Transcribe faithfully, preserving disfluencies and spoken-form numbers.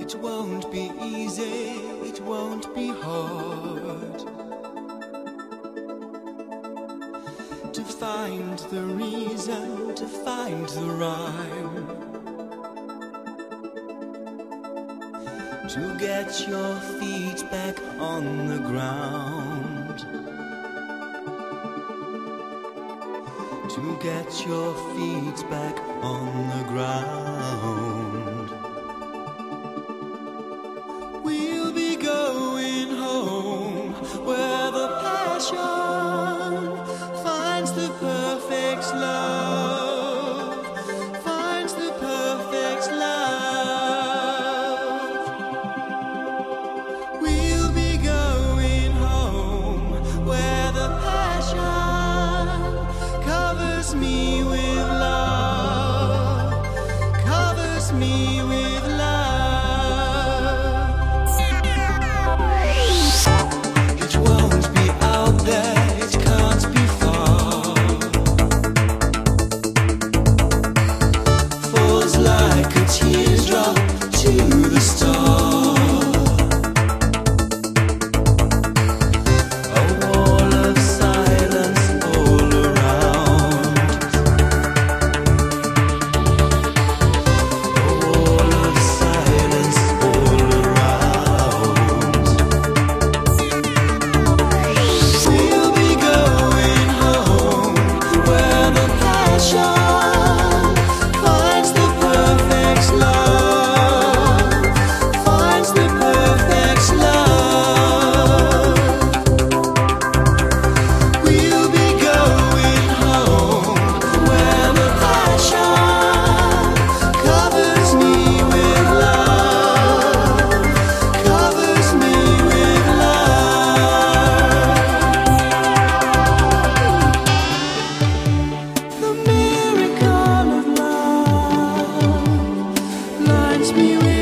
It won't be easy, it won't be hard to find the reason, to find the rhyme, to get your feet back on the ground, to get your feet back on the ground. We'll be going home where the passion finds the perfect love, finds the perfect love. We'll be going home where the passion covers me with love, covers me with love. It won't be out there, it can't be far, falls like a teardrop to the star. A wall of silence all around, a wall of silence all around. We'll be going home where the passion finds the perfect love, finds the perfect love. We'll be going home where the passion covers me with love, covers me with love. The miracle of love blinds me with